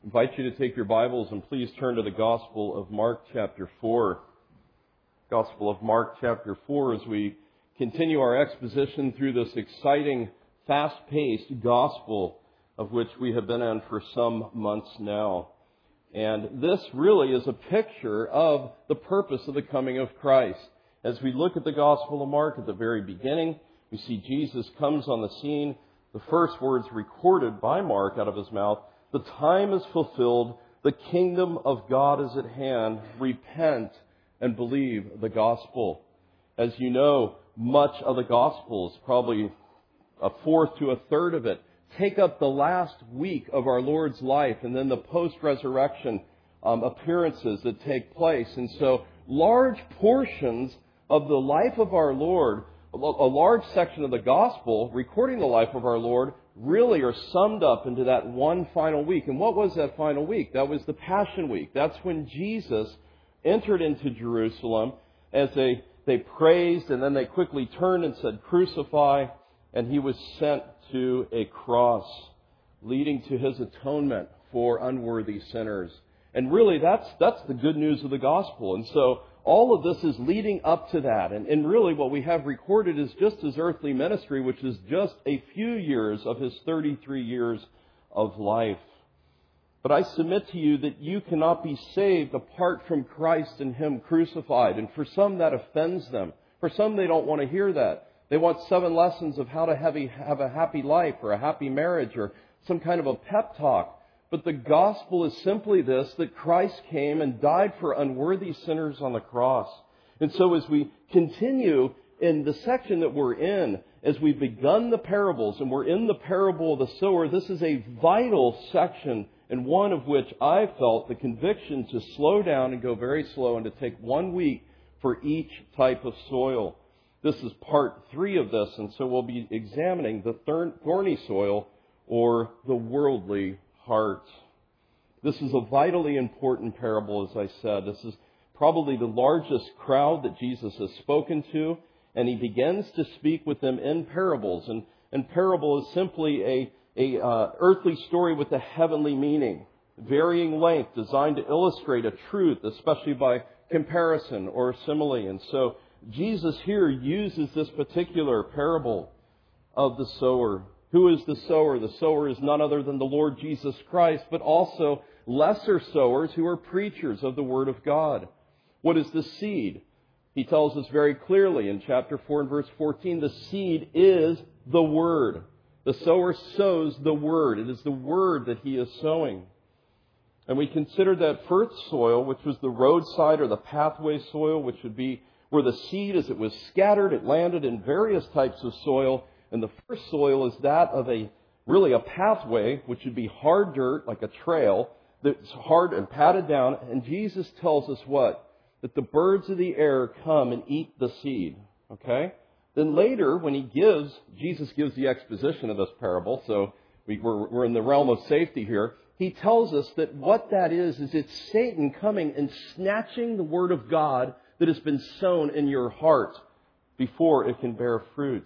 I invite you to take your Bibles and please turn to the Gospel of Mark chapter 4. Gospel of Mark chapter 4 as we continue our exposition through this exciting, fast-paced gospel of which we have been in for some months now. And this really is a picture of the purpose of the coming of Christ. As we look at the Gospel of Mark at the very beginning, we see Jesus comes on the scene. The first words recorded by Mark out of his mouth, "The time is fulfilled, the kingdom of God is at hand, repent and believe the gospel." As you know, much of the Gospels, probably a fourth to a third of it, take up the last week of our Lord's life and then the post-resurrection appearances that take place. And so large portions of the life of our Lord, a large section of the Gospel recording the life of our Lord, really are summed up into that one final week. And what was that final week? That was the Passion Week. That's when Jesus entered into Jerusalem as they praised, and then they quickly turned and said, "Crucify," and he was sent to a cross, leading to his atonement for unworthy sinners. And really, that's the good news of the gospel. And so all of this is leading up to that. And really what we have recorded is just his earthly ministry, which is just a few years of his 33 years of life. But I submit to you that you cannot be saved apart from Christ and Him crucified. And for some that offends them. For some they don't want to hear that. They want 7 lessons of how to have a happy life or a happy marriage or some kind of a pep talk. But the gospel is simply this, that Christ came and died for unworthy sinners on the cross. And so as we continue in the section that we're in, as we've begun the parables, and we're in the parable of the sower, this is a vital section, and one of which I felt the conviction to slow down and go very slow and to take 1 week for each type of soil. This is part 3 of this, and so we'll be examining the thorny soil or the worldly heart. This is a vitally important parable, as I said. This is probably the largest crowd that Jesus has spoken to, and He begins to speak with them in parables. And parable is simply a earthly story with a heavenly meaning, varying length, designed to illustrate a truth, especially by comparison or simile. And so Jesus here uses this particular parable of the sower. Who is the sower? The sower is none other than the Lord Jesus Christ, but also lesser sowers who are preachers of the Word of God. What is the seed? He tells us very clearly in chapter 4 and verse 14, the seed is the Word. The sower sows the Word. It is the Word that he is sowing. And we considered that first soil, which was the roadside or the pathway soil, which would be where the seed, as it was scattered, it landed in various types of soil. And the first soil is that of really a pathway, which would be hard dirt, like a trail, that's hard and patted down. And Jesus tells us what? That the birds of the air come and eat the seed. Okay? Then later, when Jesus gives the exposition of this parable, so we're in the realm of safety here, He tells us that what that is it's Satan coming and snatching the Word of God that has been sown in your heart before it can bear fruit.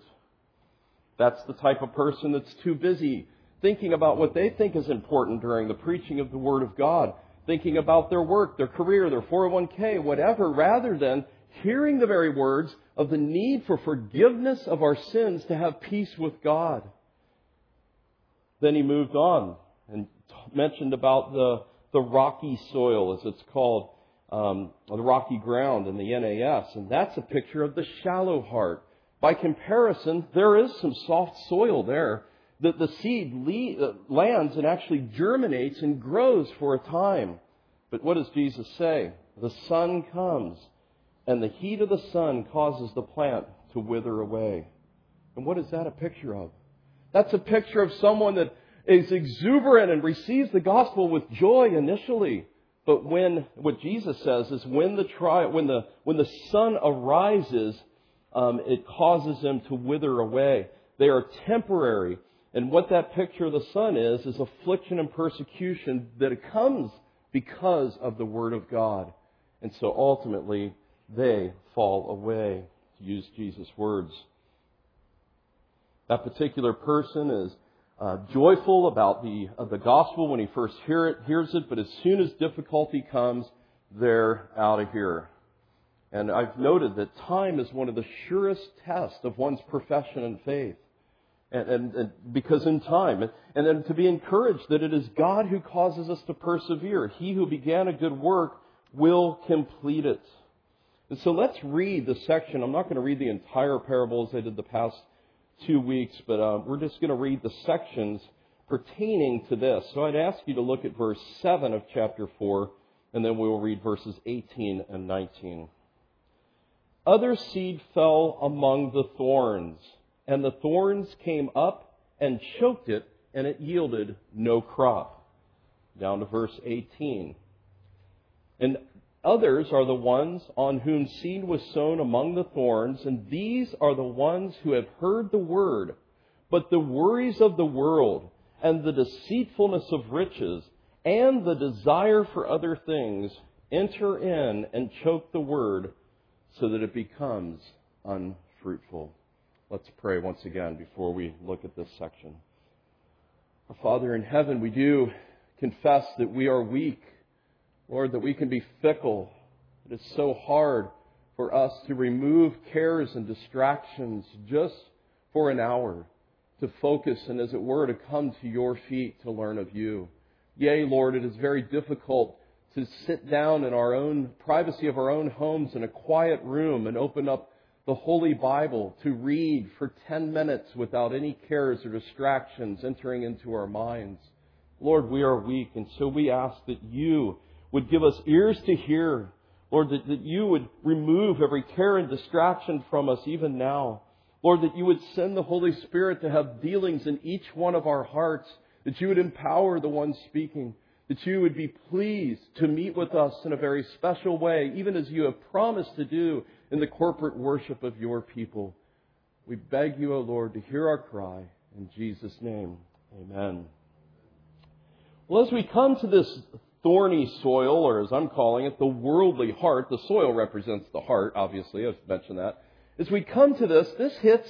That's the type of person that's too busy thinking about what they think is important during the preaching of the Word of God, thinking about their work, their career, their 401k, whatever, rather than hearing the very words of the need for forgiveness of our sins to have peace with God. Then he moved on and mentioned about the rocky soil, as it's called, the rocky ground in the NAS, and that's a picture of the shallow heart. By comparison, there is some soft soil there that the seed lands and actually germinates and grows for a time. But what does Jesus say? The sun comes, and the heat of the sun causes the plant to wither away. And what is that a picture of? That's a picture of someone that is exuberant and receives the gospel with joy initially. But what Jesus says is when the sun arises, it causes them to wither away. They are temporary. And what that picture of the sun is affliction and persecution that comes because of the Word of God. And so ultimately, they fall away, to use Jesus' words. That particular person is joyful about the gospel when he first hears it, but as soon as difficulty comes, they're out of here. And I've noted that time is one of the surest tests of one's profession and faith. And because in time, and then to be encouraged that it is God who causes us to persevere. He who began a good work will complete it. And so let's read the section. I'm not going to read the entire parable as I did the past 2 weeks, but we're just going to read the sections pertaining to this. So I'd ask you to look at verse 7 of chapter 4, and then we will read verses 18 and 19. Other seed fell among the thorns, and the thorns came up and choked it, and it yielded no crop. Down to verse 18. And others are the ones on whom seed was sown among the thorns, and these are the ones who have heard the word, but the worries of the world, and the deceitfulness of riches, and the desire for other things enter in and choke the word, so that it becomes unfruitful. Let's pray once again before we look at this section. Our Father in heaven, we do confess that we are weak. Lord, that we can be fickle. It is so hard for us to remove cares and distractions just for an hour, to focus and, as it were, to come to your feet to learn of you. Yea, Lord, it is very difficult to sit down in our own privacy of our own homes in a quiet room and open up the Holy Bible to read for 10 minutes without any cares or distractions entering into our minds. Lord, we are weak, and so we ask that you would give us ears to hear. Lord, that you would remove every care and distraction from us even now. Lord, that you would send the Holy Spirit to have dealings in each one of our hearts, that you would empower the one speaking, that you would be pleased to meet with us in a very special way, even as you have promised to do in the corporate worship of your people. We beg you, O Lord, to hear our cry. In Jesus' name, amen. Well, as we come to this thorny soil, or as I'm calling it, the worldly heart, the soil represents the heart, obviously, I've mentioned that. As we come to this hits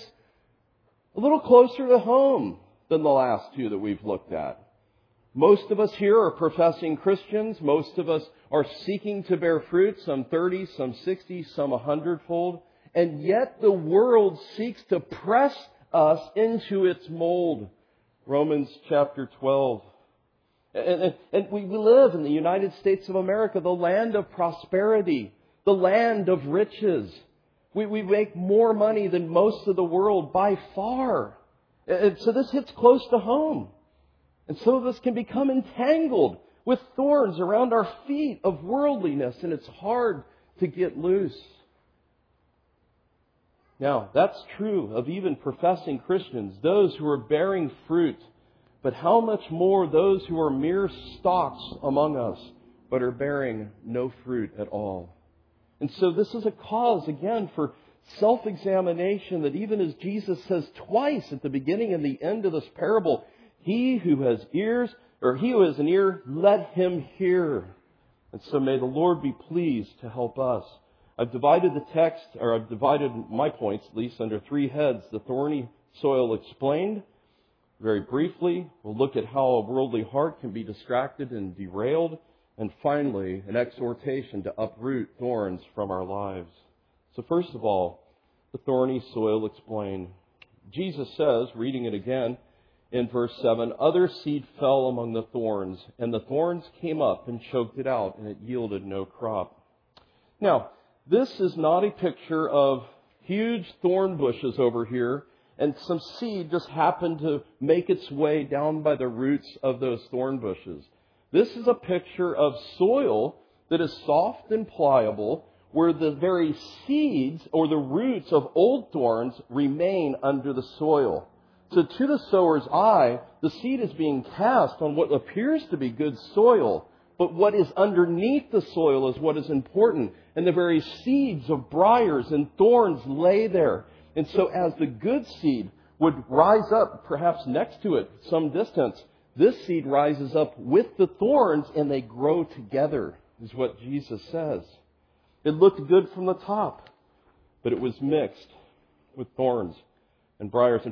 a little closer to home than the last two that we've looked at. Most of us here are professing Christians. Most of us are seeking to bear fruit, some 30, some 60, some 100-fold. And yet the world seeks to press us into its mold. Romans chapter 12. And we live in the United States of America, the land of prosperity, the land of riches. We make more money than most of the world by far. And so this hits close to home. And some of us can become entangled with thorns around our feet of worldliness, and it's hard to get loose. Now, that's true of even professing Christians, those who are bearing fruit. But how much more those who are mere stalks among us, but are bearing no fruit at all. And so this is a cause, again, for self-examination, that even as Jesus says twice at the beginning and the end of this parable, he who has ears, or he who has an ear, let him hear. And so may the Lord be pleased to help us. I've divided the text, or I've divided my points, at least, under three heads. The thorny soil explained. Very briefly, we'll look at how a worldly heart can be distracted and derailed. And finally, an exhortation to uproot thorns from our lives. So first of all, the thorny soil explained. Jesus says, reading it again in verse 7, other seed fell among the thorns, and the thorns came up and choked it out, and it yielded no crop. Now, this is not a picture of huge thorn bushes over here, and some seed just happened to make its way down by the roots of those thorn bushes. This is a picture of soil that is soft and pliable, where the very seeds or the roots of old thorns remain under the soil. So to the sower's eye, the seed is being cast on what appears to be good soil, but what is underneath the soil is what is important. And the very seeds of briars and thorns lay there. And so as the good seed would rise up, perhaps next to it, some distance, this seed rises up with the thorns and they grow together, is what Jesus says. It looked good from the top, but it was mixed with thorns and briars. In fact,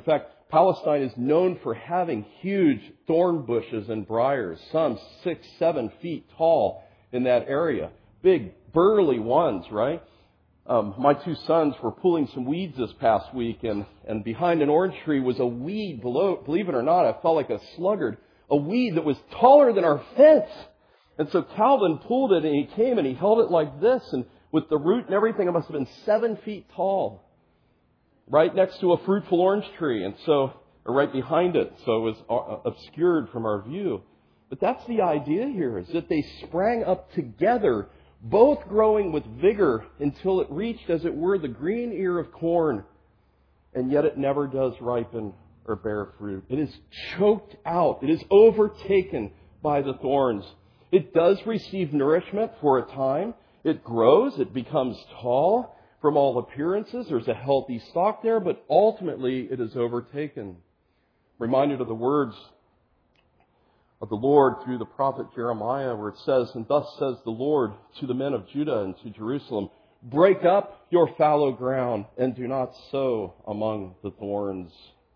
Palestine is known for having huge thorn bushes and briars, some 6, 7 feet tall in that area. Big, burly ones, right? My two sons were pulling some weeds this past week, and behind an orange tree was a weed below. Believe it or not, I felt like a sluggard. A weed that was taller than our fence. And so Calvin pulled it, and he came and he held it like this, and with the root and everything, it must have been 7 feet tall, right next to a fruitful orange tree, and so, or right behind it, so it was obscured from our view. But that's the idea here, is that they sprang up together, both growing with vigor until it reached, as it were, the green ear of corn, and yet it never does ripen or bear fruit. It is choked out. It is overtaken by the thorns. It does receive nourishment for a time. It grows. It becomes tall. From all appearances, there's a healthy stalk there, but ultimately it is overtaken. Reminded of the words of the Lord through the prophet Jeremiah, where it says, "And thus says the Lord to the men of Judah and to Jerusalem, break up your fallow ground and do not sow among the thorns."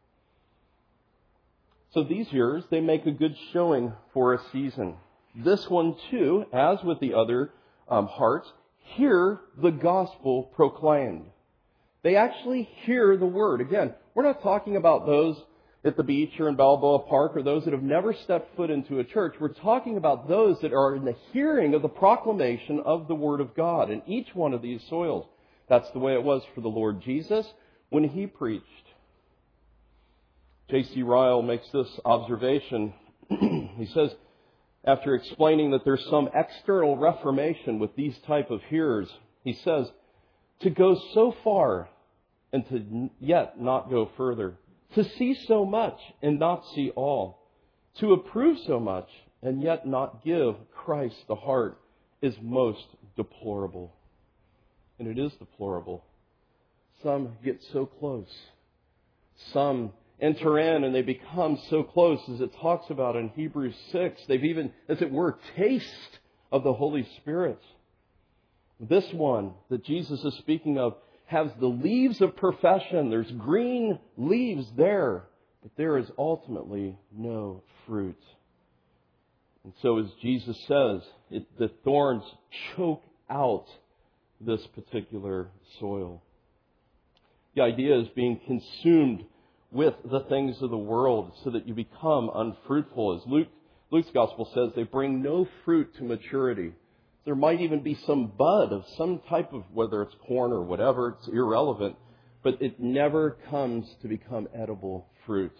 So these years, they make a good showing for a season. This one too, as with the other hearts, hear the gospel proclaimed. They actually hear the word. Again, we're not talking about those at the beach or in Balboa Park or those that have never stepped foot into a church. We're talking about those that are in the hearing of the proclamation of the word of God in each one of these soils. That's the way it was for the Lord Jesus when He preached. J.C. Ryle makes this observation. He says, after explaining that there's some external reformation with these type of hearers, he says, to go so far and to yet not go further, to see so much and not see all, to approve so much and yet not give Christ the heart is most deplorable. And it is deplorable. Some get so close. Some enter in and they become so close, as it talks about in Hebrews 6. They've even, as it were, taste of the Holy Spirit. This one that Jesus is speaking of has the leaves of profession. There's green leaves there, but there is ultimately no fruit. And so, as Jesus says, the thorns choke out this particular soil. The idea is being consumed with the things of the world so that you become unfruitful. As Luke's gospel says, they bring no fruit to maturity. There might even be some bud of some type of, whether it's corn or whatever, it's irrelevant, but it never comes to become edible fruit.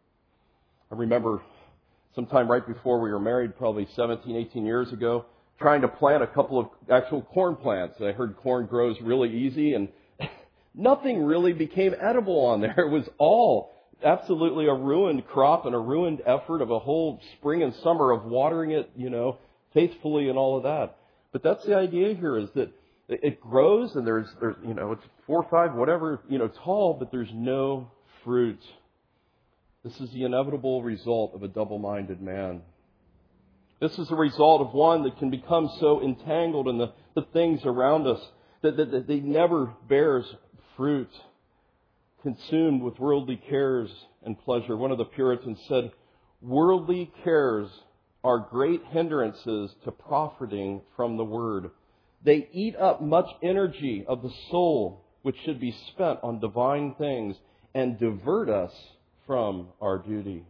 I remember sometime right before we were married, probably 17, 18 years ago, trying to plant a couple of actual corn plants. I heard corn grows really easy, and nothing really became edible on there. It was all absolutely a ruined crop and a ruined effort of a whole spring and summer of watering it, faithfully and all of that. But that's the idea here, is that it grows and there's it's 4 or 5, whatever, tall, but there's no fruit. This is the inevitable result of a double-minded man. This is the result of one that can become so entangled in the things around us that they never bears fruit, consumed with worldly cares and pleasure. One of the Puritans said, "Worldly cares are great hindrances to profiting from the Word. They eat up much energy of the soul, which should be spent on divine things, and divert us from our duty."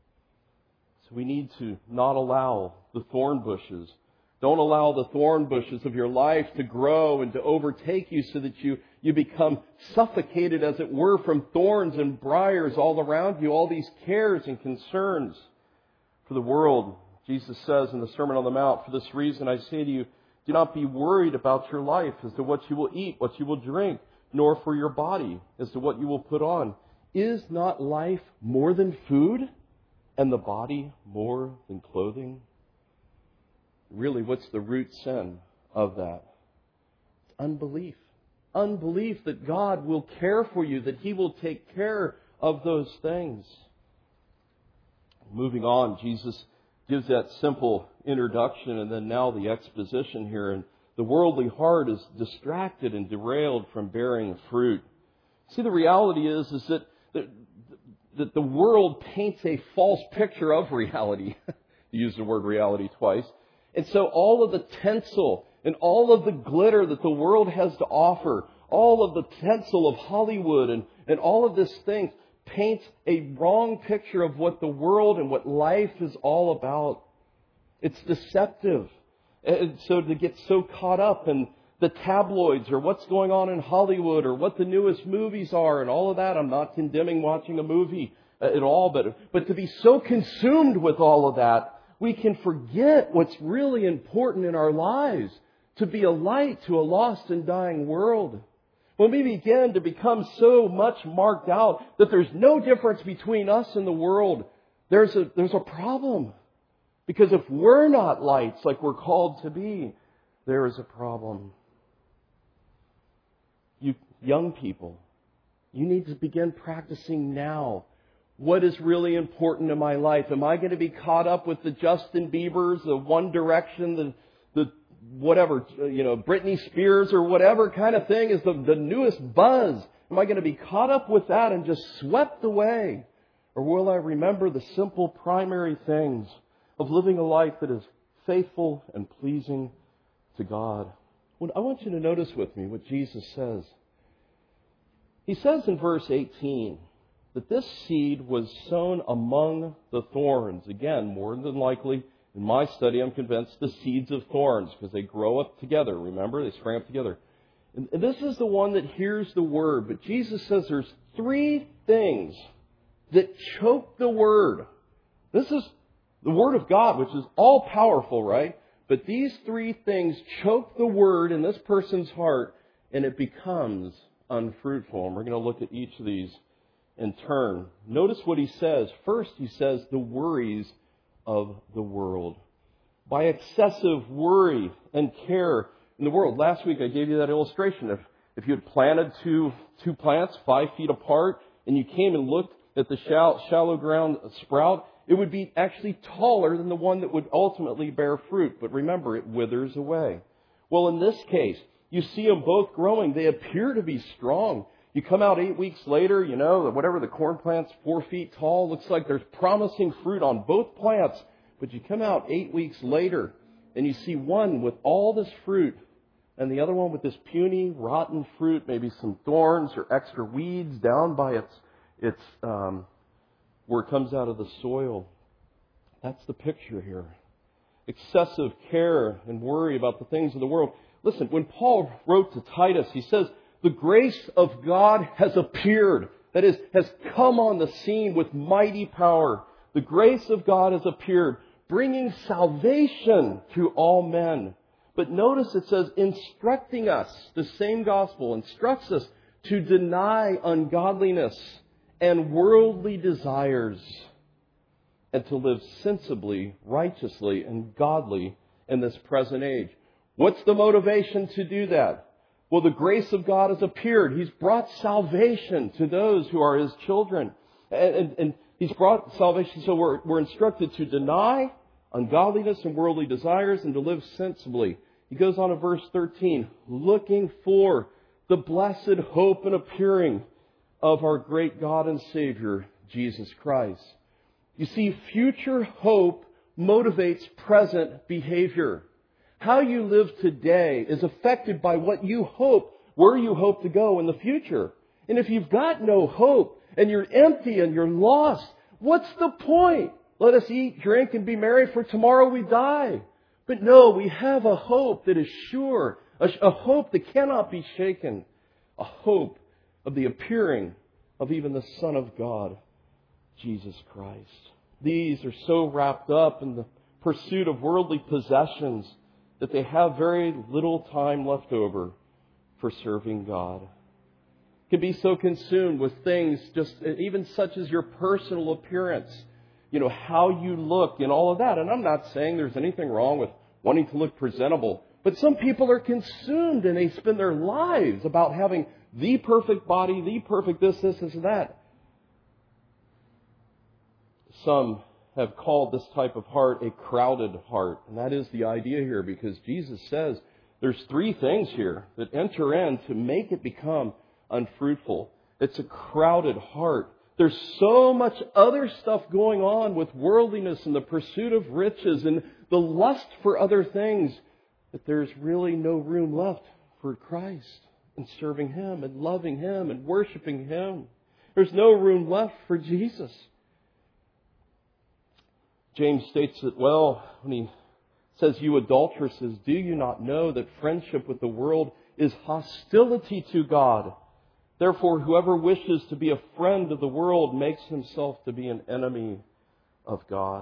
So we need to not allow the thorn bushes. Don't allow the thorn bushes of your life to grow and to overtake you so that you become suffocated, as it were, from thorns and briars all around you, all these cares and concerns for the world. Jesus says in the Sermon on the Mount, "For this reason I say to you, do not be worried about your life as to what you will eat, what you will drink, nor for your body as to what you will put on. Is not life more than food, and the body more than clothing?" Really, what's the root sin of that? It's unbelief. Unbelief that God will care for you, that He will take care of those things. Moving on, Jesus gives that simple introduction and then now the exposition here. And the worldly heart is distracted and derailed from bearing fruit. See, the reality is that that the world paints a false picture of reality. You use the word reality twice. And so all of the tinsel and all of the glitter that the world has to offer, all of the tinsel of Hollywood and all of this thing paints a wrong picture of what the world and what life is all about. It's deceptive. And so to get so caught up in the tabloids or what's going on in Hollywood or what the newest movies are and all of that, I'm not condemning watching a movie at all, but to be so consumed with all of that, we can forget what's really important in our lives, to be a light to a lost and dying world. When we begin to become so much marked out that there's no difference between us and the world, there's a problem. Because if we're not lights like we're called to be, there is a problem. You young people, you need to begin practicing now. What is really important in my life? Am I going to be caught up with the Justin Biebers, the One Direction, the whatever, Britney Spears or whatever kind of thing is the newest buzz? Am I going to be caught up with that and just swept away? Or will I remember the simple primary things of living a life that is faithful and pleasing to God? Well, I want you to notice with me what Jesus says. He says in verse 18 that this seed was sown among the thorns. Again, more than likely, in my study, I'm convinced the seeds of thorns, because they grow up together. Remember, they spring up together. And this is the one that hears the word. But Jesus says there's three things that choke the word. This is the word of God, which is all powerful, right? But these three things choke the word in this person's heart, and it becomes unfruitful. And we're going to look at each of these in turn. Notice what he says. First, he says the worries of the world. By excessive worry and care in the world. Last week I gave you that illustration. If you had planted two plants 5 feet apart and you came and looked at the shallow ground sprout, it would be actually taller than the one that would ultimately bear fruit. But remember, it withers away. Well, in this case, you see them both growing. They appear to be strong. You come out 8 weeks later, whatever the corn plant's 4 feet tall, looks like there's promising fruit on both plants. But you come out 8 weeks later and you see one with all this fruit and the other one with this puny, rotten fruit, maybe some thorns or extra weeds down by its where it comes out of the soil. That's the picture here. Excessive care and worry about the things of the world. Listen, when Paul wrote to Titus, he says, the grace of God has appeared. That is, has come on the scene with mighty power. The grace of God has appeared, bringing salvation to all men. But notice it says, instructing us, the same gospel instructs us to deny ungodliness and worldly desires and to live sensibly, righteously, and godly in this present age. What's the motivation to do that? Well, the grace of God has appeared. He's brought salvation to those who are His children. And He's brought salvation, so we're instructed to deny ungodliness and worldly desires and to live sensibly. He goes on to verse 13, looking for the blessed hope and appearing of our great God and Savior, Jesus Christ. You see, future hope motivates present behavior. How you live today is affected by what you hope, where you hope to go in the future. And if you've got no hope and you're empty and you're lost, what's the point? Let us eat, drink, and be merry, for tomorrow we die. But no, we have a hope that is sure, a hope that cannot be shaken, a hope of the appearing of even the Son of God, Jesus Christ. These are so wrapped up in the pursuit of worldly possessions that they have very little time left over for serving God. Can be so consumed with things just even such as your personal appearance, how you look and all of that. And I'm not saying there's anything wrong with wanting to look presentable, but some people are consumed and they spend their lives about having the perfect body, the perfect this, and that. Some have called this type of heart a crowded heart. And that is the idea here, because Jesus says there's three things here that enter in to make it become unfruitful. It's a crowded heart There's so much other stuff going on with worldliness and the pursuit of riches and the lust for other things that there's really no room left for Christ and serving Him and loving Him and worshiping Him. There's no room left for Jesus. James states it well when he says, "You adulteresses, do you not know that friendship with the world is hostility to God? Therefore, whoever wishes to be a friend of the world makes himself to be an enemy of God."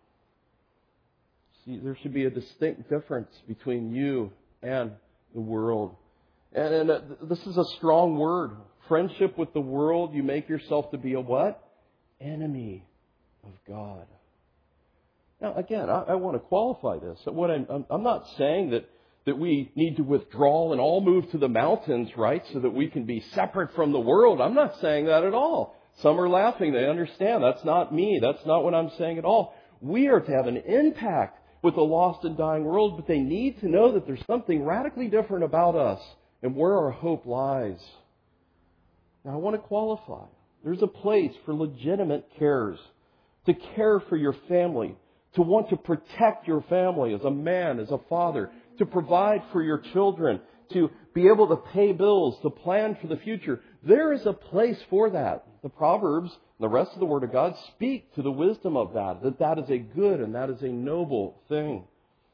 See, there should be a distinct difference between you and the world. And this is a strong word. Friendship with the world, you make yourself to be a what? Enemy of God. Now, again, I want to qualify this. I'm not saying that we need to withdraw and all move to the mountains, right, so that we can be separate from the world. I'm not saying that at all. Some are laughing. They understand. That's not me. That's not what I'm saying at all. We are to have an impact with a lost and dying world, but they need to know that there's something radically different about us and where our hope lies. Now, I want to qualify. There's a place for legitimate cares, to care for your family, to want to protect your family as a man, as a father, to provide for your children, to be able to pay bills, to plan for the future. There is a place for that. The Proverbs and the rest of the Word of God speak to the wisdom of that is a good and that is a noble thing.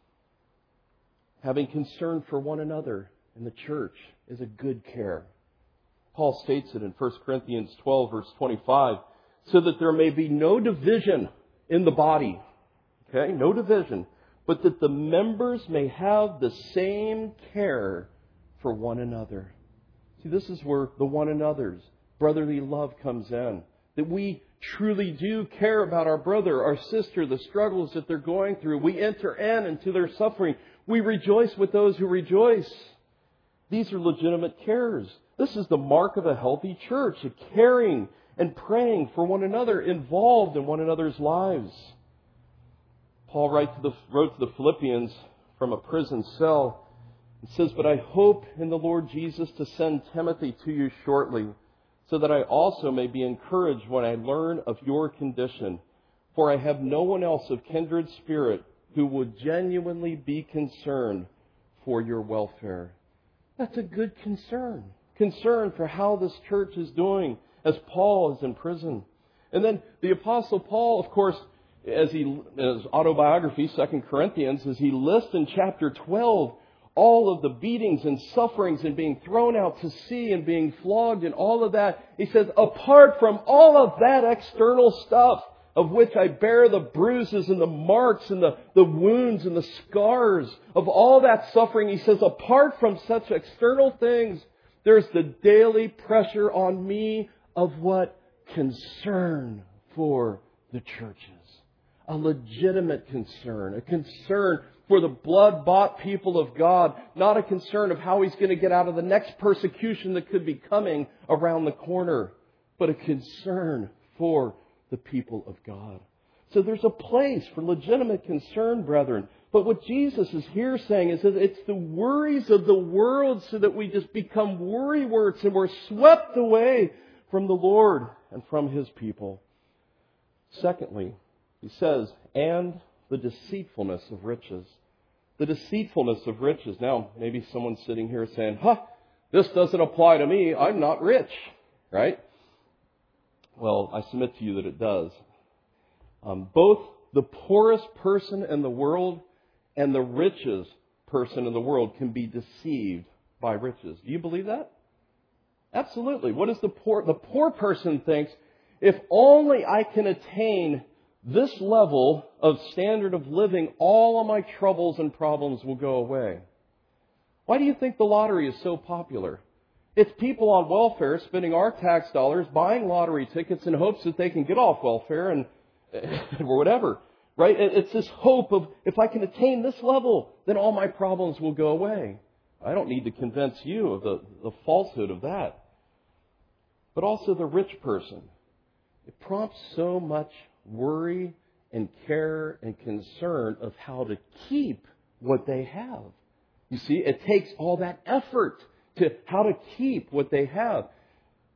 Having concern for one another in the church is a good care. Paul states it in 1 Corinthians 12, verse 25, so that there may be no division in the body. Okay, no division, but that the members may have the same care for one another. See, this is where the one another's brotherly love comes in. That we truly do care about our brother, our sister, the struggles that they're going through. We enter into their suffering. We rejoice with those who rejoice. These are legitimate cares. This is the mark of a healthy church, a caring and praying for one another, involved in one another's lives. Paul wrote to the Philippians from a prison cell. It says, "But I hope in the Lord Jesus to send Timothy to you shortly, so that I also may be encouraged when I learn of your condition. For I have no one else of kindred spirit who would genuinely be concerned for your welfare." That's a good concern. Concern for how this church is doing as Paul is in prison. And then the Apostle Paul, of course, as his autobiography, 2 Corinthians, as he lists in chapter 12 all of the beatings and sufferings and being thrown out to sea and being flogged and all of that, he says, apart from all of that external stuff of which I bear the bruises and the marks and the wounds and the scars of all that suffering, he says, apart from such external things, there's the daily pressure on me of what? Concern for the churches. A legitimate concern, a concern for the blood-bought people of God, not a concern of how he's going to get out of the next persecution that could be coming around the corner, but a concern for the people of God. So there's a place for legitimate concern, brethren. But what Jesus is here saying is that it's the worries of the world so that we just become worrywarts and we're swept away from the Lord and from His people. Secondly, he says, and the deceitfulness of riches. The deceitfulness of riches. Now, maybe someone's sitting here saying, this doesn't apply to me. I'm not rich. Right? Well, I submit to you that it does. Both the poorest person in the world and the richest person in the world can be deceived by riches. Do you believe that? Absolutely. What is the poor? The poor person thinks, if only I can attain this level of standard of living, all of my troubles and problems will go away. Why do you think the lottery is so popular? It's people on welfare spending our tax dollars buying lottery tickets in hopes that they can get off welfare and or whatever. Right? It's this hope of, if I can attain this level, then all my problems will go away. I don't need to convince you of the falsehood of that. But also the rich person. It prompts so much worry and care and concern of how to keep what they have. You see, it takes all that effort to how to keep what they have.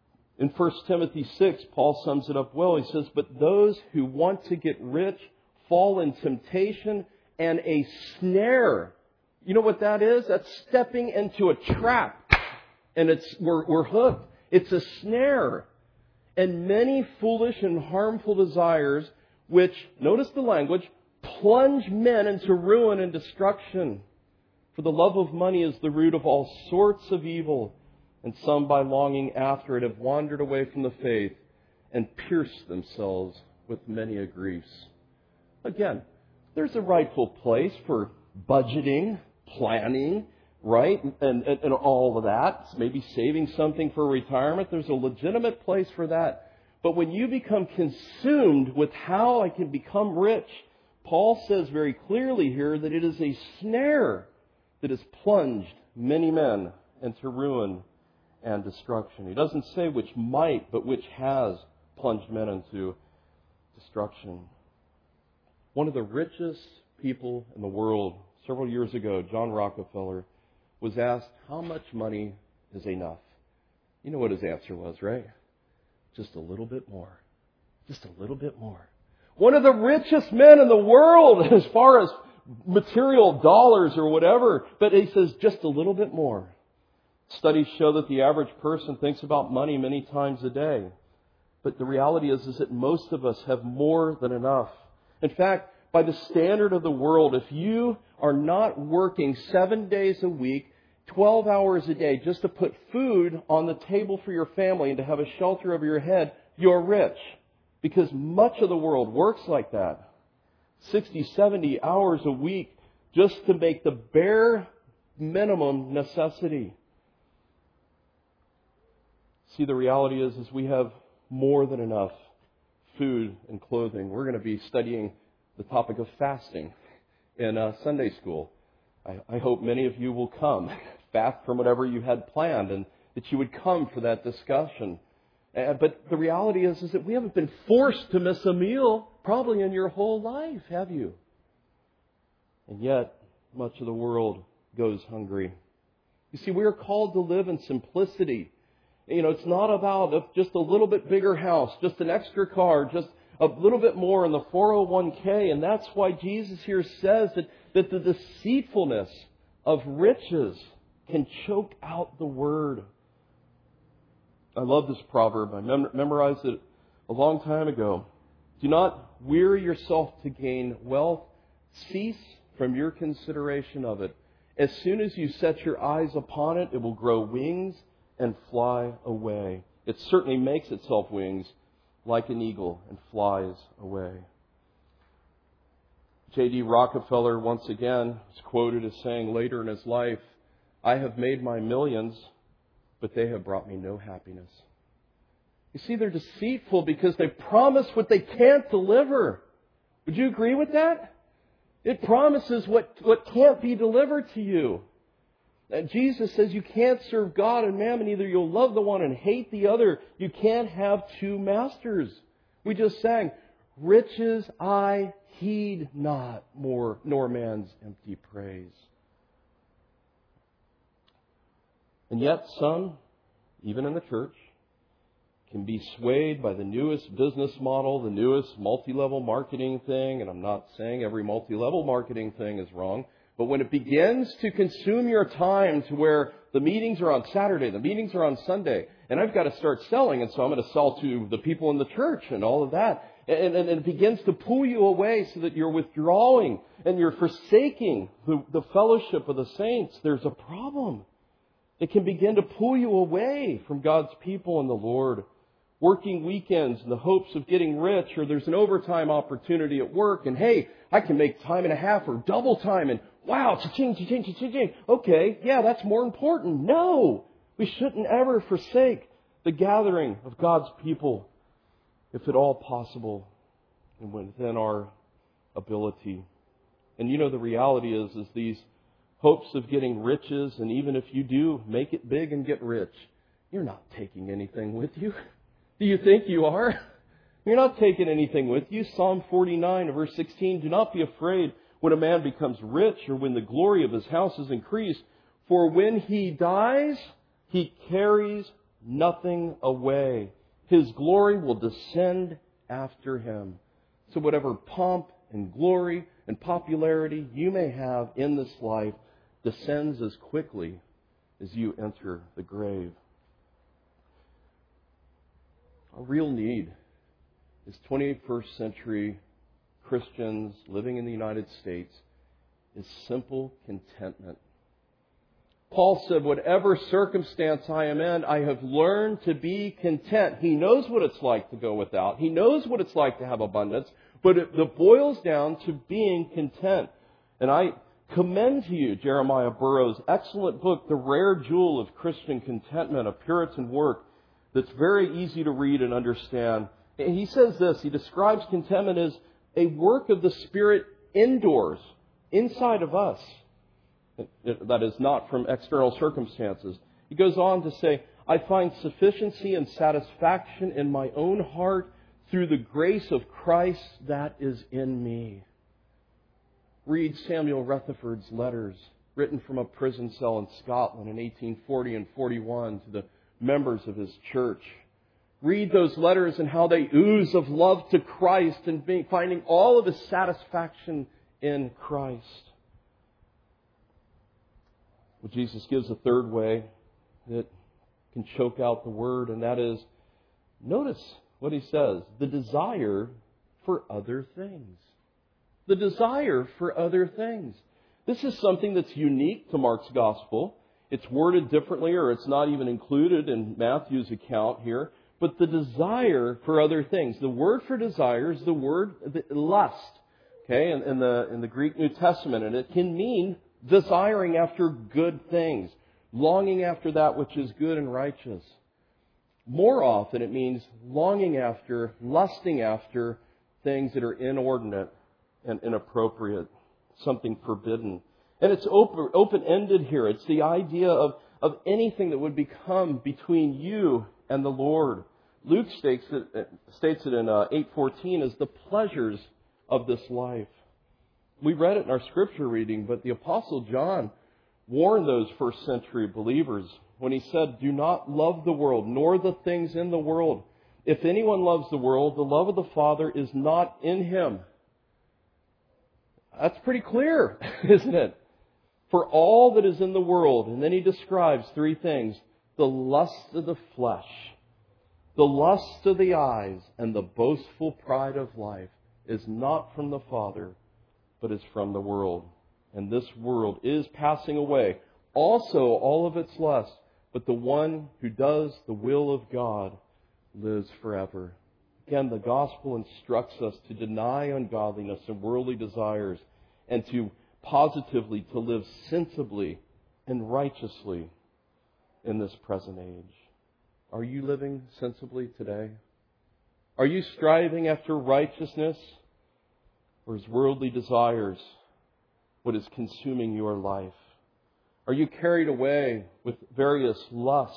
In 1 Timothy 6, Paul sums it up well. He says, "But those who want to get rich fall in temptation and a snare." You know what that is? That's stepping into a trap. And we're hooked. It's a snare. And many foolish and harmful desires, which, notice the language, plunge men into ruin and destruction. For the love of money is the root of all sorts of evil, and some by longing after it have wandered away from the faith and pierced themselves with many a griefs. Again, there's a rightful place for budgeting, planning, right? And all of that. Maybe saving something for retirement. There's a legitimate place for that. But when you become consumed with how I can become rich, Paul says very clearly here that it is a snare that has plunged many men into ruin and destruction. He doesn't say which might, but which has plunged men into destruction. One of the richest people in the world, several years ago, John Rockefeller, was asked, how much money is enough? You know what his answer was, right? Just a little bit more. Just a little bit more. One of the richest men in the world as far as material dollars or whatever, but he says just a little bit more. Studies show that the average person thinks about money many times a day. But the reality is that most of us have more than enough. In fact, by the standard of the world, if you are not working 7 days a week, 12 hours a day just to put food on the table for your family and to have a shelter over your head, you're rich. Because much of the world works like that. 60, 70 hours a week just to make the bare minimum necessity. See, the reality is we have more than enough food and clothing. We're going to be studying the topic of fasting in Sunday school. I hope many of you will come, fast from whatever you had planned, and that you would come for that discussion. But the reality is that we haven't been forced to miss a meal probably in your whole life, have you? And yet, much of the world goes hungry. You see, we are called to live in simplicity. You know, it's not about just a little bit bigger house, just an extra car, just a little bit more in the 401k. And that's why Jesus here says that the deceitfulness of riches can choke out the word. I love this proverb. I memorized it a long time ago. Do not weary yourself to gain wealth. Cease from your consideration of it. As soon as you set your eyes upon it, it will grow wings and fly away. It certainly makes itself wings like an eagle and flies away. J.D. Rockefeller, once again, is quoted as saying later in his life, "I have made my millions, but they have brought me no happiness." You see, they're deceitful because they promise what they can't deliver. Would you agree with that? It promises what can't be delivered to you. And Jesus says you can't serve God and mammon. Either you'll love the one and hate the other. You can't have two masters. We just sang, "Riches I heed not more, nor man's empty praise." And yet some, even in the church, can be swayed by the newest business model, the newest multi-level marketing thing. And I'm not saying every multi-level marketing thing is wrong. But when it begins to consume your time to where the meetings are on Saturday, the meetings are on Sunday, and I've got to start selling, and so I'm going to sell to the people in the church and all of that. And it begins to pull you away so that you're withdrawing and you're forsaking the fellowship of the saints. There's a problem. It can begin to pull you away from God's people and the Lord. Working weekends in the hopes of getting rich, or there's an overtime opportunity at work, and hey, I can make time and a half or double time, and wow, cha-ching, cha-ching, cha-ching. Okay, yeah, that's more important. No, we shouldn't ever forsake the gathering of God's people, if at all possible, and within our ability. And you know, the reality is these hopes of getting riches, and even if you do make it big and get rich, you're not taking anything with you. Do you think you are? You're not taking anything with you. Psalm 49, verse 16, "Do not be afraid when a man becomes rich or when the glory of his house is increased. For when he dies, he carries nothing away. His glory will descend after him. So whatever pomp and glory and popularity you may have in this life descends as quickly as you enter the grave. Our real need is 21st century Christians living in the United States is simple contentment. Paul said, whatever circumstance I am in, I have learned to be content. He knows what it's like to go without. He knows what it's like to have abundance. But it boils down to being content. And I commend to you Jeremiah Burroughs' excellent book, The Rare Jewel of Christian Contentment, a Puritan work that's very easy to read and understand. He says this, he describes contentment as a work of the Spirit indoors, inside of us. That is not from external circumstances. He goes on to say, I find sufficiency and satisfaction in my own heart through the grace of Christ that is in me. Read Samuel Rutherford's letters written from a prison cell in Scotland in 1840 and 41 to the members of his church. Read those letters and how they ooze of love to Christ and finding all of his satisfaction in Christ. Well, Jesus gives a third way that can choke out the word, and that is, notice what he says, the desire for other things. The desire for other things. This is something that's unique to Mark's gospel. It's worded differently, or it's not even included in Matthew's account here. But the desire for other things. The word for desire is the word lust. Okay, in the Greek New Testament, and it can mean desiring after good things, longing after that which is good and righteous. More often it means longing after, lusting after things that are inordinate and inappropriate, something forbidden. And it's open-ended here. It's the idea of anything that would become between you and the Lord. Luke states it in 8:14 as the pleasures of this life. We read it in our scripture reading, but the Apostle John warned those first century believers when he said, do not love the world, nor the things in the world. If anyone loves the world, the love of the Father is not in him. That's pretty clear, isn't it? For all that is in the world, and then he describes three things: the lust of the flesh, the lust of the eyes, and the boastful pride of life is not from the Father, but is from the world. And this world is passing away, also all of its lust, but the one who does the will of God lives forever. Again, the gospel instructs us to deny ungodliness and worldly desires and to positively to live sensibly and righteously in this present age. Are you living sensibly today? Are you striving after righteousness? Or is worldly desires what is consuming your life? Are you carried away with various lusts?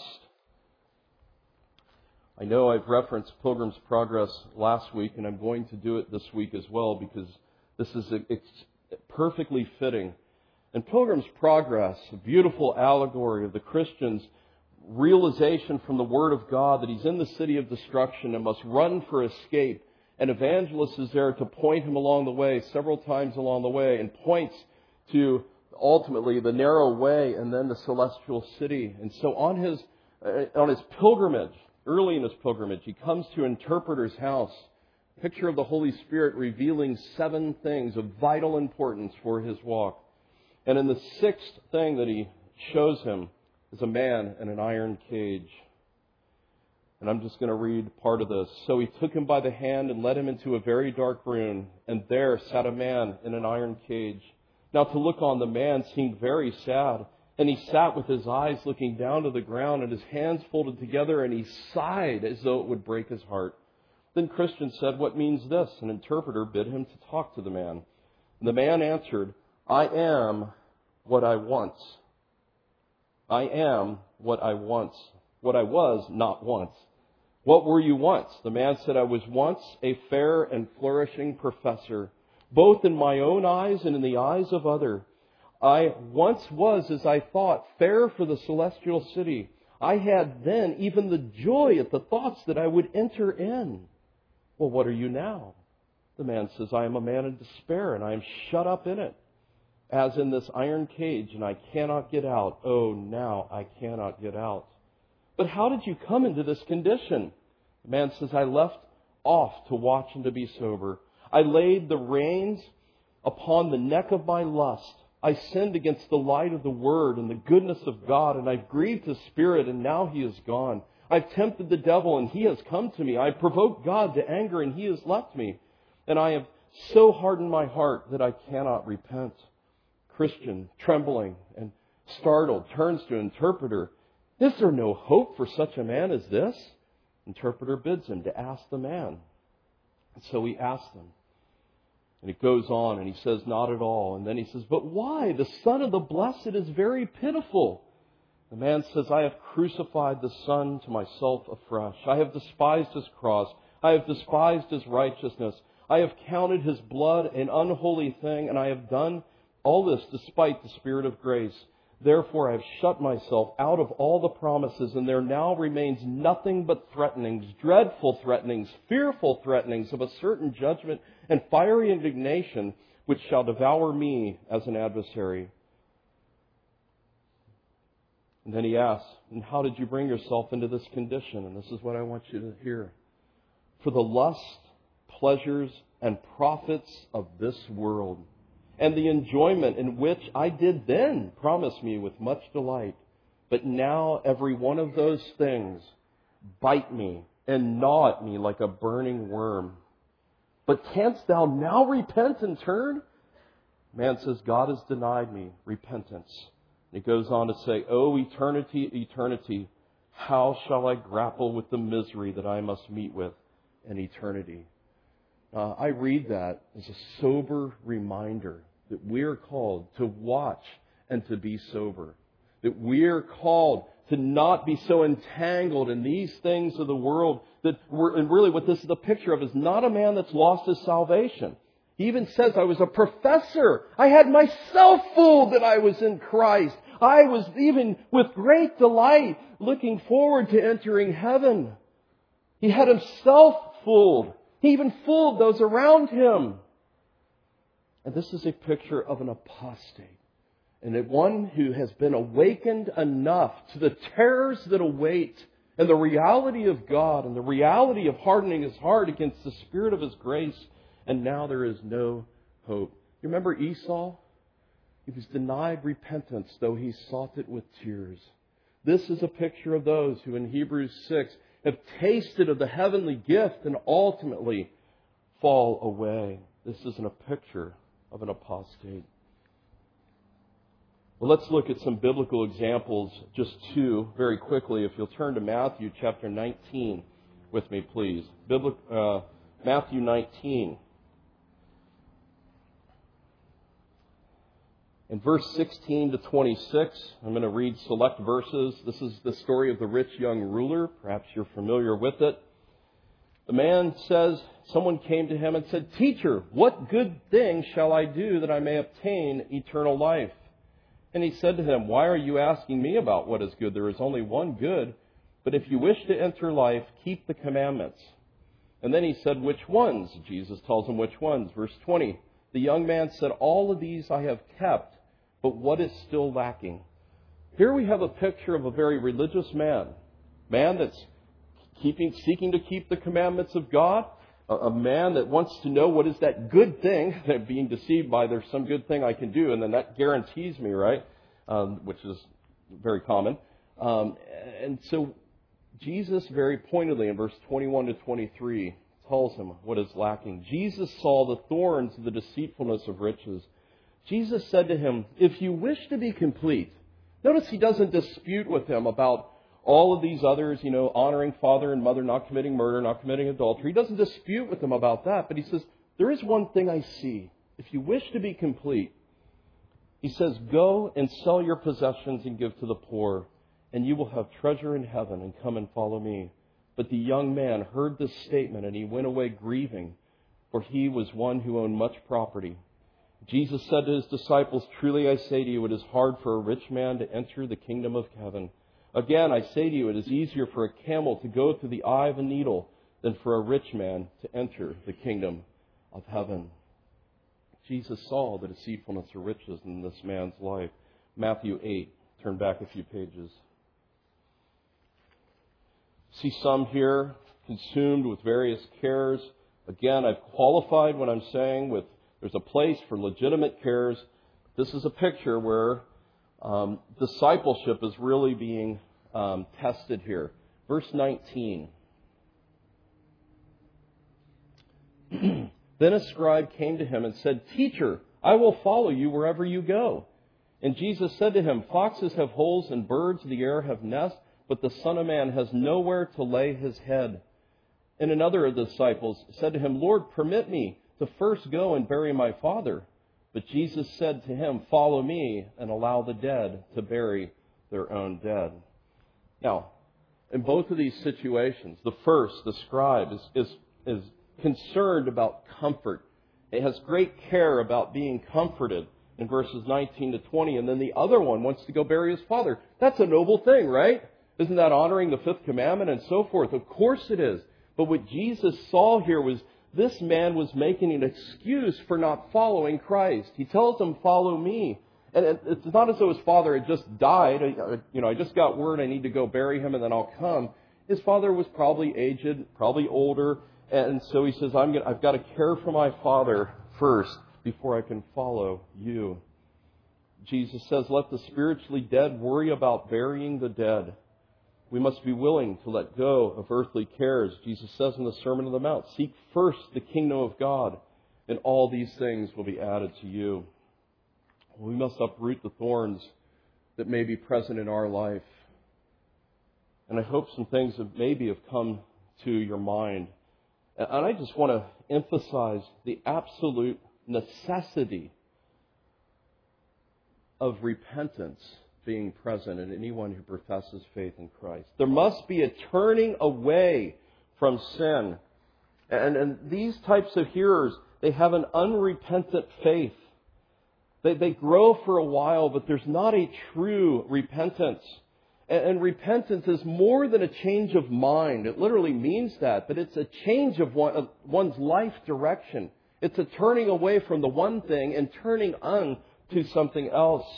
I know I've referenced Pilgrim's Progress last week, and I'm going to do it this week as well because this is perfectly fitting. And Pilgrim's Progress, a beautiful allegory of the Christian's realization from the Word of God that he's in the city of destruction and must run for escape. An evangelist is there to point him along the way, several times along the way, and points to ultimately the narrow way and then the celestial city. And so on his pilgrimage, early in his pilgrimage, he comes to an interpreter's house, picture of the Holy Spirit revealing 7 things of vital importance for his walk. And in the 6th thing that he shows him is a man in an iron cage. And I'm just going to read part of this. So he took him by the hand and led him into a very dark room, and there sat a man in an iron cage. Now to look on, the man seemed very sad, and he sat with his eyes looking down to the ground and his hands folded together, and he sighed as though it would break his heart. Then Christian said, what means this? An interpreter bid him to talk to the man. And the man answered, I am what I once. I am what I once. What I was not once. What were you once? The man said, I was once a fair and flourishing professor, both in my own eyes and in the eyes of others. I once was, as I thought, fair for the celestial city. I had then even the joy at the thoughts that I would enter in. Well, what are you now? The man says, I am a man in despair, and I am shut up in it, as in this iron cage, and I cannot get out. Oh, now I cannot get out. But how did you come into this condition? The man says, I left off to watch and to be sober. I laid the reins upon the neck of my lust. I sinned against the light of the Word and the goodness of God, and I've grieved His Spirit, and now He is gone. I've tempted the devil, and he has come to me. I've provoked God to anger, and He has left me. And I have so hardened my heart that I cannot repent. Christian, trembling and startled, turns to interpreter. Is there no hope for such a man as this? Interpreter bids him to ask the man. And so he asks them. And it goes on, and he says, not at all. And then he says, but why? The Son of the Blessed is very pitiful. The man says, I have crucified the Son to myself afresh. I have despised His cross. I have despised His righteousness. I have counted His blood an unholy thing, and I have done all this despite the Spirit of grace. Therefore I have shut myself out of all the promises, and there now remains nothing but threatenings, dreadful threatenings, fearful threatenings of a certain judgment and fiery indignation, which shall devour me as an adversary. And then he asks, and how did you bring yourself into this condition? And this is what I want you to hear. For the lust, pleasures, and profits of this world, and the enjoyment in which I did then promise me with much delight. But now every one of those things bite me and gnaw at me like a burning worm. But canst thou now repent and turn? Man says, God has denied me repentance. And he goes on to say, O eternity, eternity, how shall I grapple with the misery that I must meet with in eternity? I read that as a sober reminder that we are called to watch and to be sober. That we are called to not be so entangled in these things of the world. And really what this is a picture of is not a man that's lost his salvation. He even says, I was a professor. I had myself fooled that I was in Christ. I was even with great delight looking forward to entering heaven. He had himself fooled. He even fooled those around him. And this is a picture of an apostate. And one who has been awakened enough to the terrors that await and the reality of God and the reality of hardening his heart against the Spirit of His grace. And now there is no hope. You remember Esau? He was denied repentance, though he sought it with tears. This is a picture of those who in Hebrews 6 have tasted of the heavenly gift and ultimately fall away. This isn't a picture of an apostate. Well, let's look at some biblical examples, just two, very quickly. If you'll turn to Matthew chapter 19 with me, please. Matthew 19. In verse 16 to 26, I'm going to read select verses. This is the story of the rich young ruler. Perhaps you're familiar with it. The man says, someone came to him and said, Teacher, what good thing shall I do that I may obtain eternal life? And he said to him, Why are you asking me about what is good? There is only one good. But if you wish to enter life, keep the commandments. And then he said, Which ones? Jesus tells him which ones. Verse 20, the young man said, All of these I have kept. But what is still lacking? Here we have a picture of a very religious man that's seeking to keep the commandments of God, a man that wants to know what is that good thing, that being deceived by there's some good thing I can do, and then that guarantees me, right? Which is very common. And so Jesus very pointedly in verse 21 to 23 tells him what is lacking. Jesus saw the thorns of the deceitfulness of riches. Jesus said to him, if you wish to be complete, notice he doesn't dispute with him about all of these others, honoring father and mother, not committing murder, not committing adultery. He doesn't dispute with him about that, but he says, there is one thing I see. If you wish to be complete, he says, go and sell your possessions and give to the poor, and you will have treasure in heaven, and come and follow me. But the young man heard this statement, and he went away grieving, for he was one who owned much property. Jesus said to his disciples, truly I say to you, it is hard for a rich man to enter the kingdom of heaven. Again, I say to you, it is easier for a camel to go through the eye of a needle than for a rich man to enter the kingdom of heaven. Jesus saw the deceitfulness of riches in this man's life. Matthew 8. Turn back a few pages. See some here consumed with various cares. Again, I've qualified what I'm saying with there's a place for legitimate cares. This is a picture where discipleship is really being tested here. Verse 19. Then a scribe came to him and said, "Teacher, I will follow you wherever you go." And Jesus said to him, "Foxes have holes and birds of the air have nests, but the Son of Man has nowhere to lay his head." And another of the disciples said to him, "Lord, permit me to first go and bury my father." But Jesus said to him, "Follow me and allow the dead to bury their own dead." Now, in both of these situations, the first, the scribe, is concerned about comfort. It has great care about being comforted in verses 19 to 20. And then the other one wants to go bury his father. That's a noble thing, right? Isn't that honoring the fifth commandment and so forth? Of course it is. But what Jesus saw here was this man was making an excuse for not following Christ. He tells him, "Follow me." And it's not as though his father had just died. I just got word I need to go bury him and then I'll come. His father was probably aged, probably older. And so he says, I've got to care for my father first before I can follow you. Jesus says, let the spiritually dead worry about burying the dead. We must be willing to let go of earthly cares. Jesus says in the Sermon on the Mount, seek first the kingdom of God, and all these things will be added to you. We must uproot the thorns that may be present in our life. And I hope some things that maybe have come to your mind. And I just want to emphasize the absolute necessity of repentance being present in anyone who professes faith in Christ. There must be a turning away from sin. And these types of hearers, they have an unrepentant faith. They grow for a while, but there's not a true repentance. And repentance is more than a change of mind. It literally means that, but it's a change of one's life direction. It's a turning away from the one thing and turning on to something else.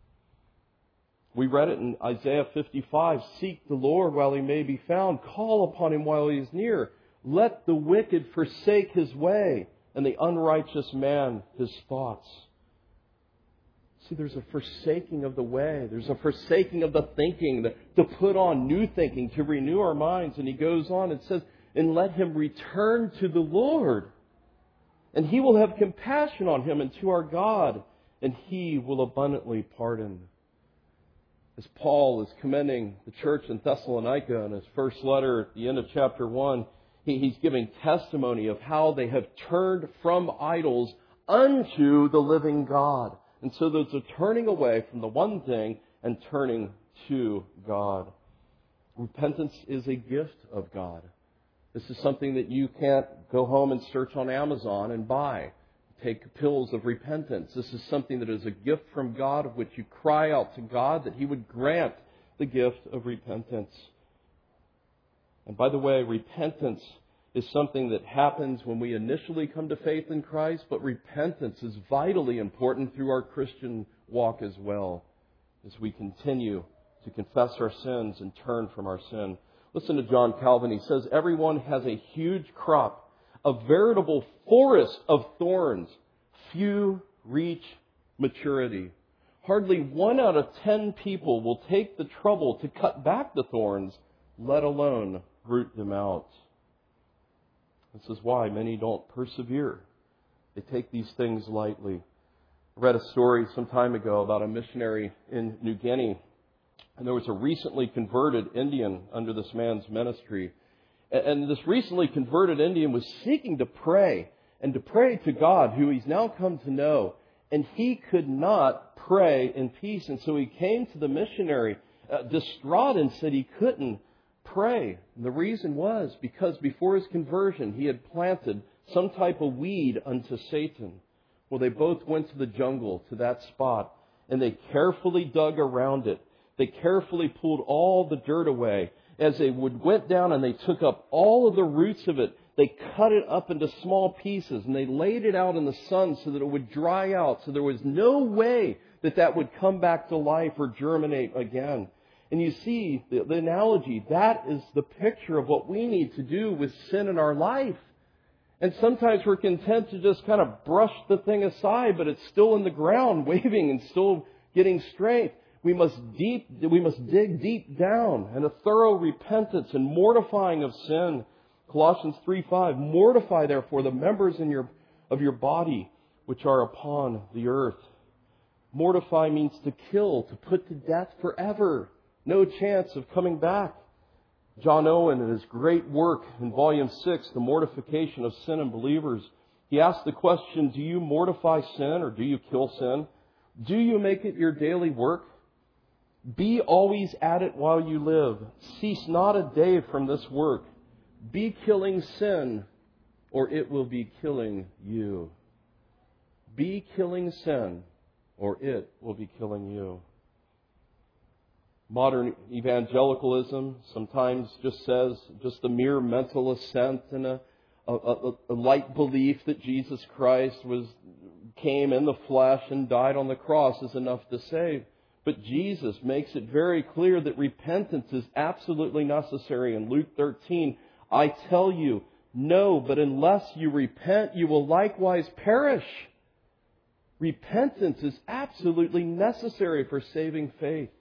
We read it in Isaiah 55, seek the Lord while he may be found. Call upon him while he is near. Let the wicked forsake his way, and the unrighteous man his thoughts. See, there's a forsaking of the way. There's a forsaking of the thinking, to put on new thinking, to renew our minds. And he goes on and says, and let him return to the Lord. And he will have compassion on him and to our God, and he will abundantly pardon. As Paul is commending the church in Thessalonica in his first letter at the end of chapter 1, he's giving testimony of how they have turned from idols unto the living God. And so there's a turning away from the one thing and turning to God. Repentance is a gift of God. This is something that you can't go home and search on Amazon and buy. Take pills of repentance. This is something that is a gift from God, of which you cry out to God that He would grant the gift of repentance. And by the way, repentance is something that happens when we initially come to faith in Christ, but repentance is vitally important through our Christian walk as well, as we continue to confess our sins and turn from our sin. Listen to John Calvin. He says, everyone has a huge crop, a veritable forest of thorns. Few reach maturity. Hardly 1 out of 10 people will take the trouble to cut back the thorns, let alone root them out. This is why many don't persevere. They take these things lightly. I read a story some time ago about a missionary in New Guinea, and there was a recently converted Indian under this man's ministry. And this recently converted Indian was seeking to pray, and to pray to God, who he's now come to know. And he could not pray in peace. And so he came to the missionary distraught and said he couldn't pray. And the reason was because before his conversion, he had planted some type of weed unto Satan. Well, they both went to the jungle, to that spot, and they carefully dug around it. They carefully pulled all the dirt away. As they went down and they took up all of the roots of it, they cut it up into small pieces and they laid it out in the sun so that it would dry out. So there was no way that would come back to life or germinate again. And you see the analogy, that is the picture of what we need to do with sin in our life. And sometimes we're content to just kind of brush the thing aside, but it's still in the ground, waving and still getting strength. We must dig deep down, and a thorough repentance and mortifying of sin. Colossians 3:5, mortify therefore the members of your body which are upon the earth. Mortify means to kill, to put to death forever. No chance of coming back. John Owen, in his great work in Volume 6, The Mortification of Sin in Believers, he asked the question, do you mortify sin or do you kill sin? Do you make it your daily work? Be always at it while you live. Cease not a day from this work. Be killing sin, or it will be killing you. Be killing sin, or it will be killing you. Modern evangelicalism sometimes just says just a mere mental assent and a light belief that Jesus Christ came in the flesh and died on the cross is enough to save. But Jesus makes it very clear that repentance is absolutely necessary. In Luke 13, I tell you, no, but unless you repent, you will likewise perish. Repentance is absolutely necessary for saving faith.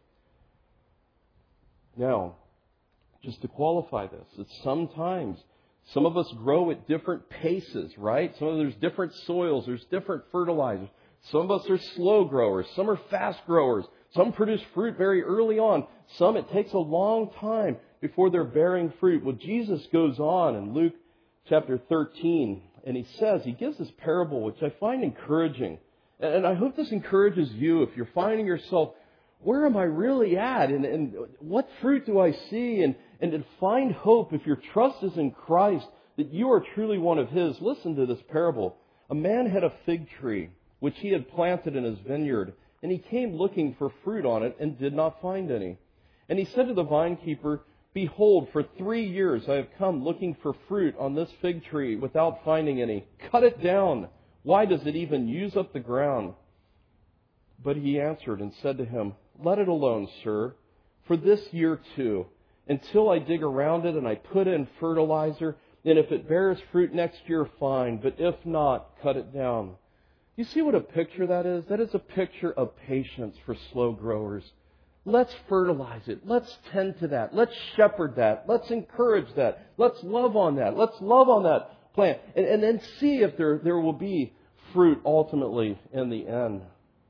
Now, just to qualify this, it's sometimes some of us grow at different paces, right? There's different soils, there's different fertilizers. Some of us are slow growers, some are fast growers. Some produce fruit very early on. Some it takes a long time before they're bearing fruit. Well, Jesus goes on in Luke chapter 13, and he gives this parable, which I find encouraging. And I hope this encourages you if you're finding yourself, where am I really at? And what fruit do I see? And to find hope, if your trust is in Christ, that you are truly one of His. Listen to this parable. A man had a fig tree, which he had planted in his vineyard. And he came looking for fruit on it and did not find any. And he said to the vinekeeper, behold, for 3 years I have come looking for fruit on this fig tree without finding any. Cut it down. Why does it even use up the ground? But he answered and said to him, let it alone, sir, for this year too, until I dig around it and I put in fertilizer. And if it bears fruit next year, fine. But if not, cut it down. You see what a picture that is? That is a picture of patience for slow growers. Let's fertilize it. Let's tend to that. Let's shepherd that. Let's encourage that. Let's love on that. Let's love on that plant. And then see if there will be fruit ultimately in the end.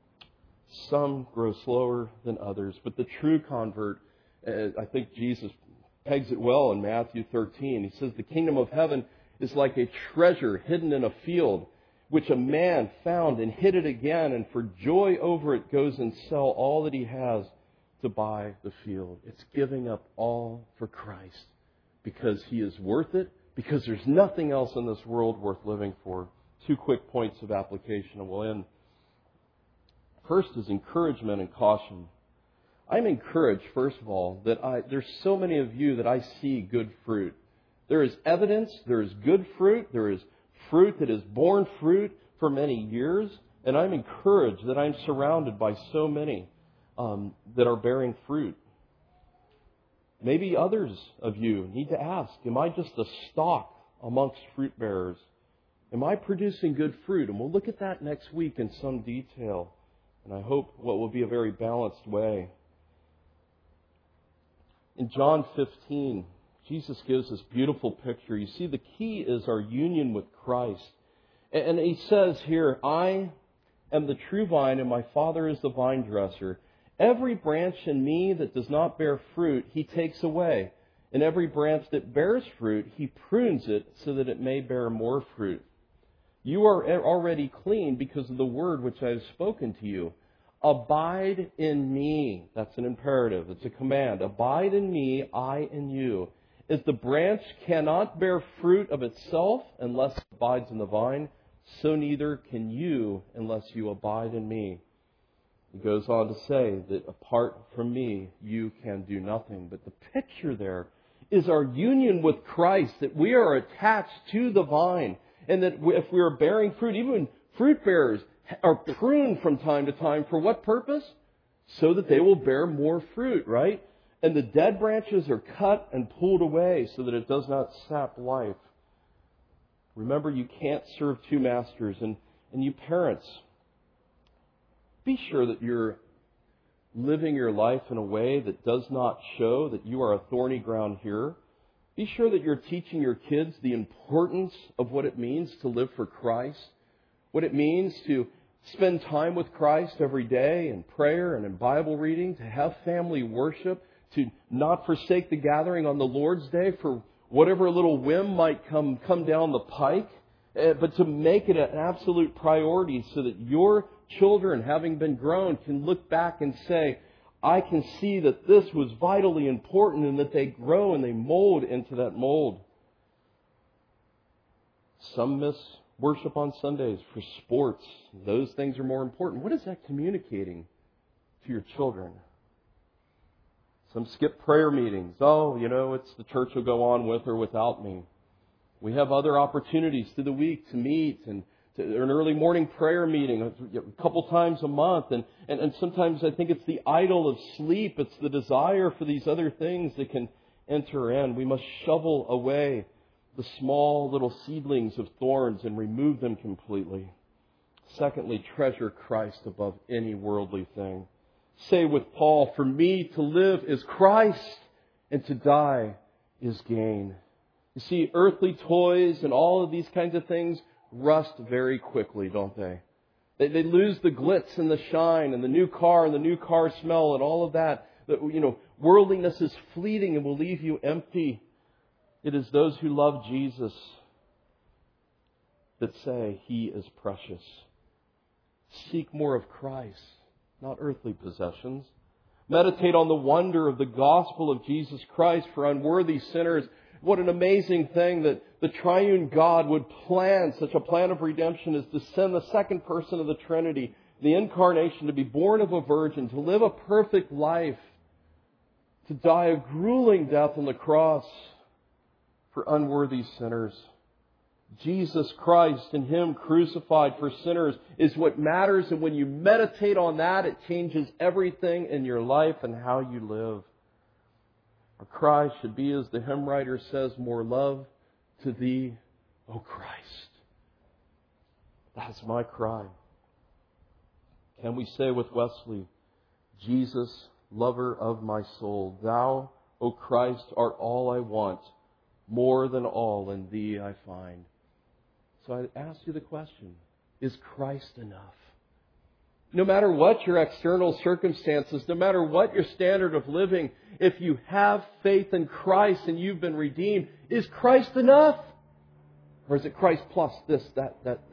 Some grow slower than others. But the true convert, I think Jesus pegs it well in Matthew 13. He says, the kingdom of heaven is like a treasure hidden in a field, which a man found and hid it again, and for joy over it goes and sell all that he has to buy the field. It's giving up all for Christ because He is worth it, because there's nothing else in this world worth living for. 2 quick points of application and we'll end. First is encouragement and caution. I'm encouraged, first of all, that there's so many of you that I see good fruit. There is evidence, there is good fruit, there is fruit that has borne fruit for many years, and I'm encouraged that I'm surrounded by so many that are bearing fruit. Maybe others of you need to ask, am I just a stalk amongst fruit bearers? Am I producing good fruit? And we'll look at that next week in some detail, and I hope what will be a very balanced way. In John 15, Jesus gives this beautiful picture. You see, the key is our union with Christ. And He says here, I am the true vine and my Father is the vine dresser. Every branch in me that does not bear fruit, He takes away. And every branch that bears fruit, He prunes it so that it may bear more fruit. You are already clean because of the word which I have spoken to you. Abide in me. That's an imperative. It's a command. Abide in me, I in you. As the branch cannot bear fruit of itself unless it abides in the vine, so neither can you unless you abide in me. He goes on to say that apart from me, you can do nothing. But the picture there is our union with Christ, that we are attached to the vine, and that if we are bearing fruit, even fruit bearers are pruned from time to time. For what purpose? So that they will bear more fruit, right? And the dead branches are cut and pulled away so that it does not sap life. Remember, you can't serve two masters. And you parents, be sure that you're living your life in a way that does not show that you are a thorny ground here. Be sure that you're teaching your kids the importance of what it means to live for Christ, what it means to spend time with Christ every day in prayer and in Bible reading, to have family worship, to not forsake the gathering on the Lord's Day for whatever little whim might come down the pike, but to make it an absolute priority so that your children, having been grown, can look back and say, I can see that this was vitally important, and that they grow and they mold into that mold. Some miss worship on Sundays for sports. Those things are more important. What is that communicating to your children? Some skip prayer meetings. Oh, it's the church will go on with or without me. We have other opportunities through the week to meet and an early morning prayer meeting a couple times a month. And sometimes I think it's the idol of sleep. It's the desire for these other things that can enter in. We must shovel away the small little seedlings of thorns and remove them completely. Secondly, treasure Christ above any worldly thing. Say with Paul, for me to live is Christ, and to die is gain. You see, earthly toys and all of these kinds of things rust very quickly, don't they? They lose the glitz and the shine and the new car and the new car smell and all of that. Worldliness is fleeting and will leave you empty. It is those who love Jesus that say He is precious. Seek more of Christ, not earthly possessions. Meditate on the wonder of the gospel of Jesus Christ for unworthy sinners. What an amazing thing that the triune God would plan such a plan of redemption as to send the second person of the Trinity, the incarnation, to be born of a virgin, to live a perfect life, to die a grueling death on the cross for unworthy sinners. Jesus Christ and Him crucified for sinners is what matters. And when you meditate on that, it changes everything in your life and how you live. Our cry should be, as the hymn writer says, more love to Thee, O Christ. That's my cry. Can we say with Wesley, Jesus, lover of my soul, Thou, O Christ, art all I want. More than all in Thee I find. So I ask you the question, is Christ enough? No matter what your external circumstances, no matter what your standard of living, if you have faith in Christ and you've been redeemed, is Christ enough? Or is it Christ plus this, that?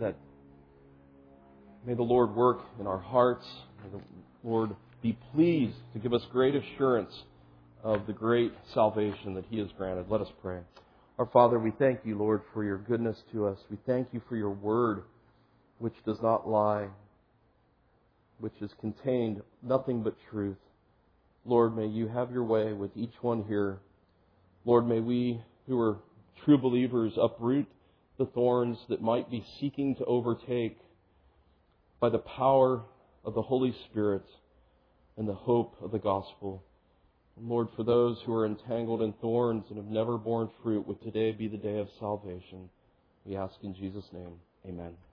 May the Lord work in our hearts. May the Lord be pleased to give us great assurance of the great salvation that He has granted. Let us pray. Our Father, we thank You, Lord, for Your goodness to us. We thank You for Your word, which does not lie, which is contained nothing but truth. Lord, may You have Your way with each one here. Lord, may we, who are true believers, uproot the thorns that might be seeking to overtake by the power of the Holy Spirit and the hope of the gospel. And Lord, for those who are entangled in thorns and have never borne fruit, would today be the day of salvation. We ask in Jesus' name. Amen.